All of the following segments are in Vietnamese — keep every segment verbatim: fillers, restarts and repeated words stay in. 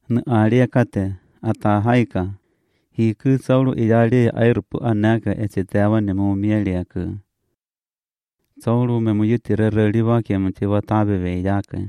N alia kate ata haika. Hi ku saulu idali airupu anaka etitewa ne mu mielia ku. Saulu me mu yutire reliva ke mu tiwa tabe ve yake.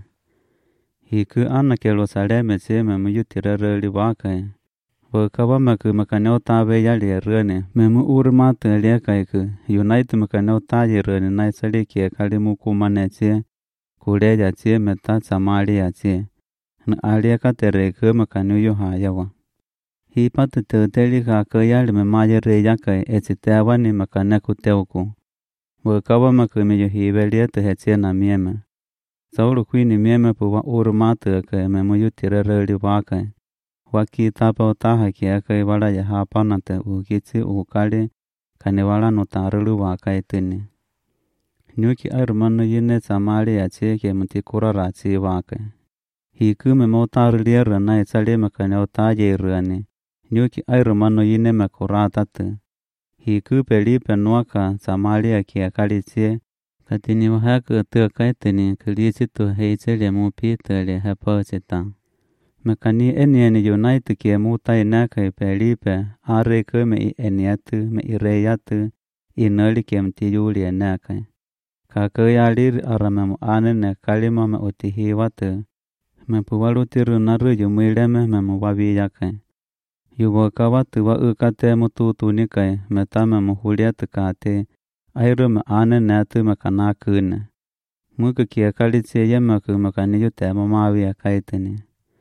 Hi ku anake lo saleme se me mu yutire reliva ke. Wo kawa me ku makaneo tabe yali rene me mu urma te le kai ku. Unite makaneo taje rene nai sali ke kali mu kumane che. Kuleja che meta samalia che. N alia kate re ku makaneo yo hayawa. Hi patu te teli ka ka yali me maje re yake etitewa ni makane ku teuku. Wo kawa me ku me yo hibelia te heche na mieme. Saulu kuini mieme pu wa urma te ke me mu yutire reliva ke. Waki tapa utaha ki aka iwala ya hapa na te ukitsi ukali kani wala no tarulu waka itini. Nyuki airumano yine samali ya che ke muti kurara chi waka. Hiku me mo tarulia rana isali me kani utaje irani. Nyuki airumano yine me kurata te. Hiku pelipe nuaka samali ya ki akali che. Katini wahaka te kaitini kulisi tu heichele mu pitele hepa chita. Mekani eni eni unite ki mutai naka pelipe are ke me i eniatu me i reyatu i nali ki mti yuli naka. Ka ke yalir arame mu ane ne kalima me utihi watu. Me puwalu tiru naru yumileme me mu wabi yaka. Yuwa ka watu wa ukate mututu nikai me tame mu huliatu kate. Airu me ane netu me kanakune. Muka ki akali tse yema ku mekani yute mamawi akaitini.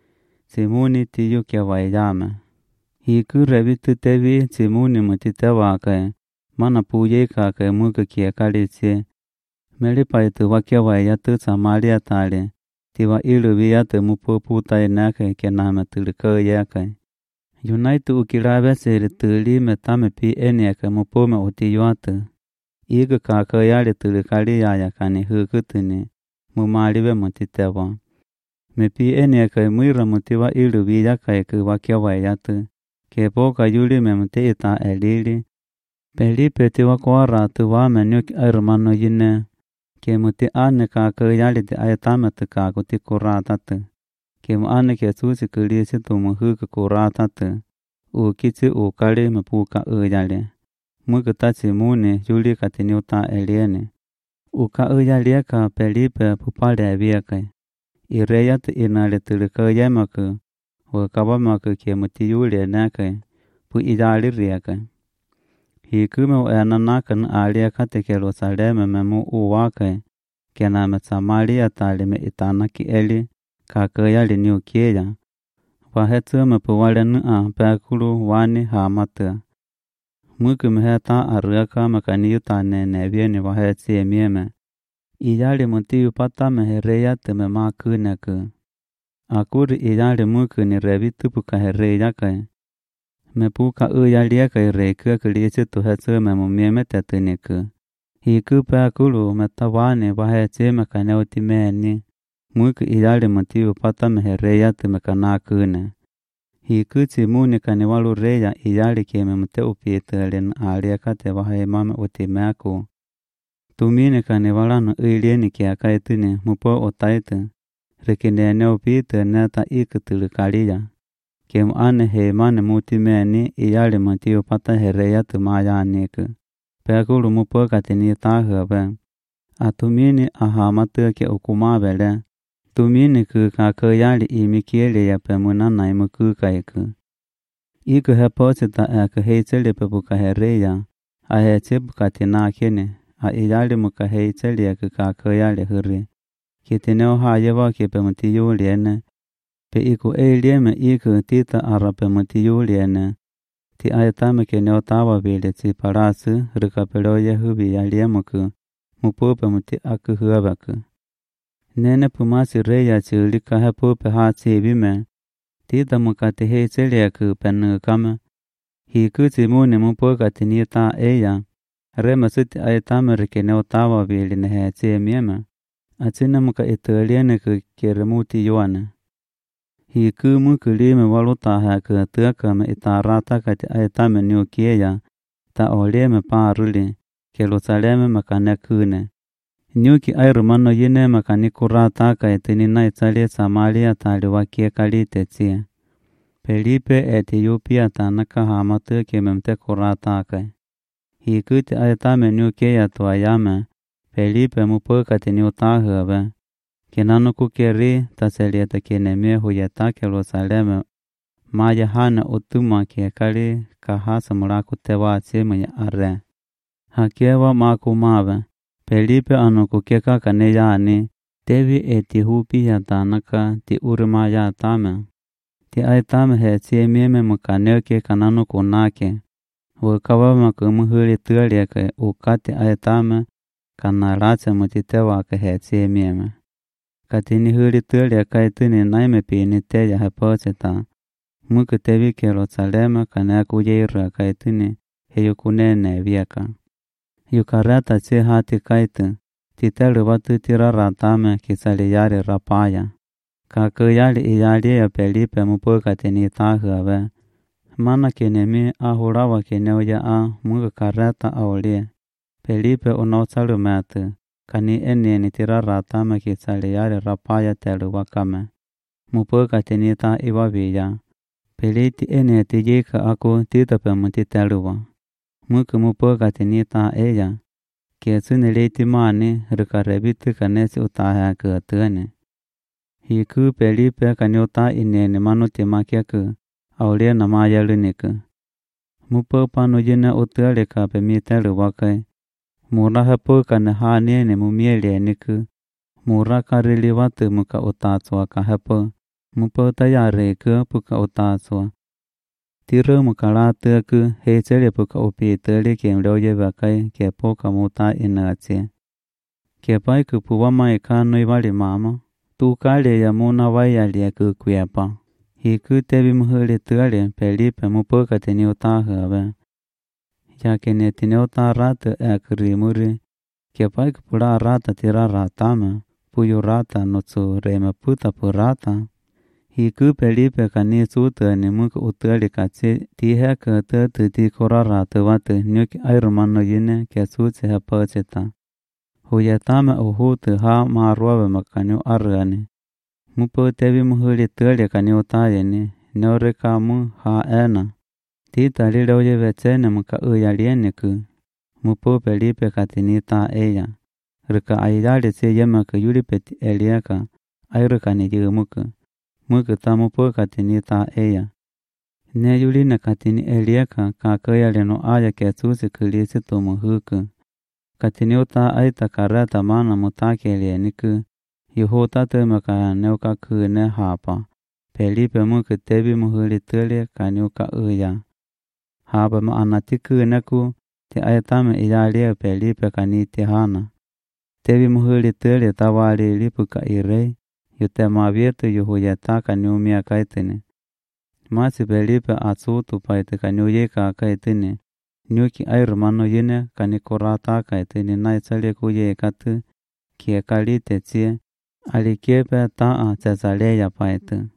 Simuni tiyu kia waiyame. Hiku revitu tevi simuni mutite wake. Mana puye kake muka kia kalitse. Melipaitu wakia waiyatu samalia tali. Tiwa ilu viyate mupo putai nake kename tulika yake. Unaitu ukirabe siri tuli metame pi eniake mupo me utiyuatu. Iga kake yali tulikali yaya kani hukutuni. Mumaliwe mutitewa. Me pi ene kai muira mutiwa ilu vija kai ku wakia wayatu. Ke poka yuli me muti ita elili. Pelipe tiwa kwa ratu wa menyuki airumano yine. Ke muti ane ka ka yali te ayatame te ka kuti kuratatu. Ke mu ane ke susi kulisi tu muhuka kuratatu. Ukitsi ukali me puka uyali. Muka tachi mune yuli katini uta eliene. Uka uyali ka pelipe pupale aviakai. Ireyat inale tulika yamaku, wakawamaku ke muti yuli nake, pu idali riake. Hikume wa enanakan alia kateke lo saleme memu uwake, kena me samalia tali me itanaki eli, kakayali niukia. Wahetu me puwale nua pekulu wani hamata. Muku meheta aruaka makaniutane nevieni wahetsi emieme. Iyali muti upata mehereya teme makuneku. Akuri iyali muku ni revitu puka hereya kai. Me puka uyali kai reiku kulisi tuhetsu me mumieme tetuniku. Hiku pekulu metawani wahetsi mekaneuti meni. Muku iyali muti upata mehereya teme kanakune. Hiku chimuni kaniwalu reya iyali keme mute upitelin aliakate wahemame utimeku. Tumine kane walano uilieni kia kaituni mupo otaitu. Rekinene opite neta ikutulu kalia. Kem ane he mane muti meni iyali muti upata hereya tumaya niku. Pekulu mupo katini tahabe. Atumini ahamatu ke ukumabele. Tumini ku kakayali imikiele ya pemuna naimu kukaiku. Iku heposita eka heichele pepuka hereya. Ahechipu katina kene. A iyali muka heicheli ya kukakayali huri. Kitineo hayewa kipe muti yuliene. Pe iku eilieme iku tita arape muti yuliene. Ti ayatame keneo tawa vile ti parasu rukapelo yehubi yaliemuku. Mupupe muti aku huabaku. Nene pumasi reya chulika hepupe hachi vime. Tita muka ti heicheli ya kupenu kame. Hiku timuni mupuka tinita eya. Rema suti ayatame rikeneo tawa vili nehechi emieme. Achina muka italiene ku keremuti yuane. Hiku muku lime waluta haka tuakame itarata kati ayatame niukieya. Ta oleme paruli. Kelusaleme makanekune. Nyuki airumano yine makanikurata kaitini na itali samalia tali wakie kalite tia. Felipe Ethiopia tanaka hamatu ke memte kurata kai. Hi kuti ayata menu ke ya tuayame. Felipe mupo katini utahebe. Kenano kukeri taselieta keneme huyata ke Jerusalem. Maya hana utuma ke kali kahasa muraku tewa seme arre. Hakewa makumave. Felipe anukukeka kaneyani. Tevi Ethiopia tanaka ti urmaya tame. Ti ayatame he siemieme mukaneke kanano kunake. Wakawama kumuhuri tualiake ukati ayatame kanarace mutitewa ke he siemieme. Katini huri tualiake ituni naime pini teya heposita. Muku tevi ke Jerusalem kanaku yeira kaituni heyukunene vieka. Yukareta si hati kaitu. Titelu watu tira ratame kisali yari rapaya. Kaku yali iyali ya Felipe mupoka tini tahuawe. Mana kinemi ahurawa kineuya a muga kareta aulie. Felipe unosalu metu. Kani eni tira ratame kisali yari rapaya telu wakame. Mupoka tini ta iwaviya. Peliti eni tijika aku titape mutiteluwa. Muku mupoka tini ta eya. Kiesuni leiti mani rikarebitu kanesi utaha kuatune. Hiku Felipe kanyota ineni manuti makiaku. Aulia na mayaluniku. Mupo panu jina utualika pemitelu wakai. Mura hapo kane hanene mumiele niku. Mura karili watu muka utatswa ka hapo. Mupo tayari ke puka utatswa. Tiro mukalatu ku hecele puka upi tele kem loye wakai ke poka muta inatie. Ke pai ku puwa mai kanu iwali mama. Tu kale ya muna waya lia ku kuepa. Hiku tevi muhuri tuale Felipe mupoka tini utahawe. Ya kene tini utarata ekri muri. Ke pai ku pula rata tira ratame. Puyu rata nutsu reme puta purata. Hiku Felipe kani suta ni muka utali katsi tihe ke te te ti korara te wate nyuki airumano yine ke sutsi he pachita. Huyatame uhu te ha maruawe makanyu argani. Mupo tevi muhuri tali kani utayeni nyore kamu ha ena. Tita lile uye vetsene muka uyalieni ku. Mupo Felipe katini ta eya. Rika ayali si yema ke yulipeti elieka airukani yumuku. Muka tamu po katini ta eya. Ne yulina katini elieka kakaya leno aya ke susi kulisi tumu huku. Katini uta aita kareta mana mutake elieniku. Yuhota temaka neuka kune hapa. Felipe muka tebi muhuri tuli kanyuka uya. Hapa maanati kuneku ti aitame iyalia Felipe kaniti hana. Tebi muhuri tuli tawali lipuka irei. Yutema vietu yuhuyeta kanyumia kaitini. Masi Felipe asutu paite kanyuyeka kaitini. Nyuki airumano yine kanikurata kaitini naisale kuye katu. Kie kalite tsie. Alikiepe taa cesaleya paite.